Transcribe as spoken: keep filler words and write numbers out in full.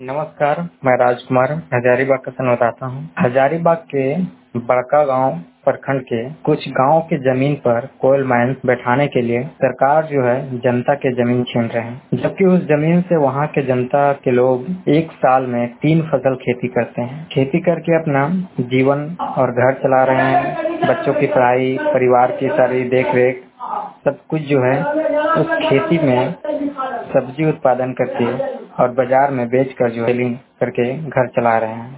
नमस्कार, मैं राजकुमार हजारीबाग का संवाददाता हूँ। हजारीबाग के बड़का गांव प्रखंड के कुछ गांव के जमीन पर कोयल माइंस बैठाने के लिए सरकार जो है जनता के जमीन छीन रहे हैं, जबकि उस जमीन से वहां के जनता के लोग एक साल में तीन फसल खेती करते हैं। खेती करके अपना जीवन और घर चला रहे हैं। बच्चों की पढ़ाई, परिवार की सारी देख रेख सब कुछ जो है उस खेती में सब्जी उत्पादन करके और बाजार में बेचकर जो सेलिंग करके घर चला रहे हैं।